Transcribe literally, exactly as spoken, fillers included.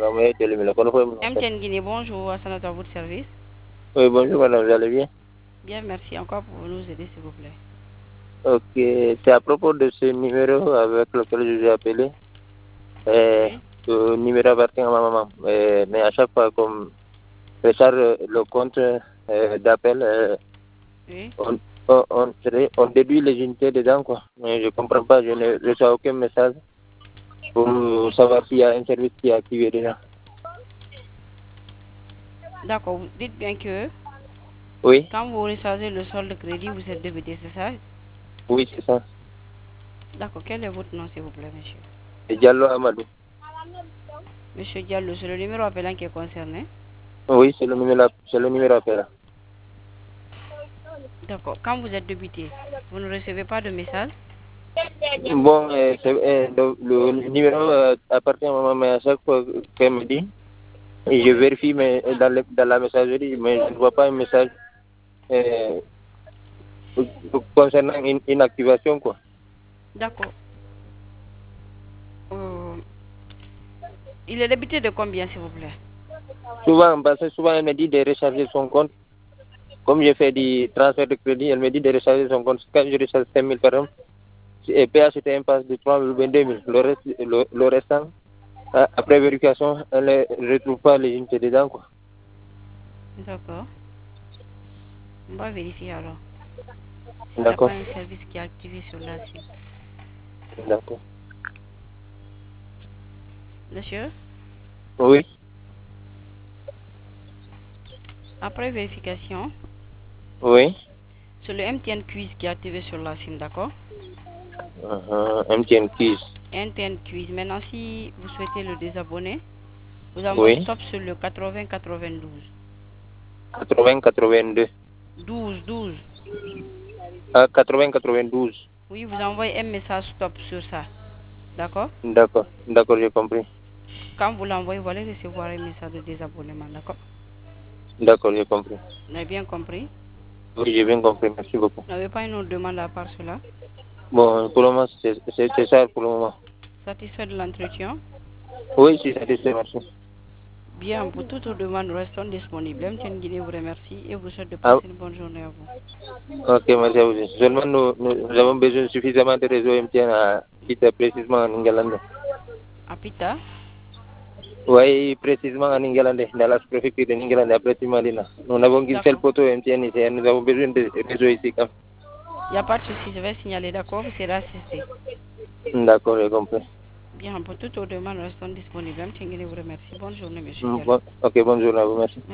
M T N Guinée, bonjour, à votre service. Oui, bonjour madame, vous allez bien? Bien, merci. Encore pour nous aider, s'il vous plaît. Ok, c'est à propos de ce numéro avec lequel je vous ai appelé. Euh, Oui. Le numéro appartient à ma maman. Euh, mais à chaque fois qu'on recharge le compte euh, d'appel, euh, Oui. on, on, on, serait- on déduit les unités dedans, quoi. Mais je ne comprends pas, je ne reçois aucun message pour savoir s'il y a un service qui est activé déjà. D'accord, vous dites bien que Oui, quand vous rechargez le solde de crédit, vous êtes débité, c'est ça? oui, c'est ça. D'accord, quel est votre nom, s'il vous plaît, monsieur? C'est Diallo Amadou. Monsieur Diallo, c'est le numéro appelant qui est concerné. Oui, c'est le numéro, c'est le numéro appelant. D'accord, quand vous êtes débité, vous ne recevez pas de message? Bon, euh, c'est- euh, le, le numéro euh, appartient à ma maman, mais à chaque fois qu'elle me dit, et je Oui. vérifie mais dans, le, dans la messagerie, mais je ne vois pas un message euh, concernant une, une activation, quoi. D'accord. Euh, il est débité de combien, s'il vous plaît? Souvent, parce que souvent, elle me dit de recharger son compte. Comme j'ai fait du transfert de crédit, elle me dit de recharger son compte. Quand je recharge cinq mille par exemple, et P H c'était un passe de trois mille vingt-deux mille. Le, reste, le, le restant, euh, après vérification, elle ne retrouve pas les unités dedans, quoi. D'accord. On va vérifier alors. S'il n'y a pas D'accord, un service qui est activé sur la SIM. d'accord. Monsieur, Oui, après vérification, oui. c'est le M T N Quiz qui est activé sur la SIM, d'accord? Uh-huh. M T N Keys. M T N Quiz. Maintenant, si vous souhaitez le désabonner, vous envoyez Oui. stop sur le quatre-vingts quatre-vingt-douze. quatre-vingts quatre-vingt-deux. douze, douze. Ah, quatre-vingts quatre-vingt-douze. Oui, vous envoyez un message stop sur ça, d'accord? D'accord, d'accord, j'ai compris. Quand vous l'envoyez, vous allez recevoir un message de désabonnement, d'accord? D'accord, j'ai compris. Vous avez bien compris? Oui, j'ai bien compris, merci beaucoup. Vous n'avez pas une autre demande à part cela? Bon, pour le moment, c'est c'est- c'est ça pour le moment. Satisfait de l'entretien? Oui, je suis satisfait, merci. Bien, pour toute autre demande, nous restons disponibles. M T N Guinée vous remercie et vous souhaite de Ah, passer une bonne journée à vous. ok, merci à vous. Seulement, nous, nous, nous avons besoin suffisamment de réseau M T N à quitter précisément en Ingolande. Apita? Oui, précisément en Ingolande, dans la préfecture de Ingolande, après Timalina. Nous n'avons qu'une seule D'accord. poteau M T N ici, et nous avons besoin de réseau ici. Quand Il n'y a pas de souci, je vais signaler, d'accord? Vous serez assisté. même. D'accord, j'ai compris. Bien, pour toute autre demande, nous restons disponibles. M T N Guinée vous remercie. Bonne journée, monsieur Mm, Diallo. bon, ok, bonne journée à vous, merci.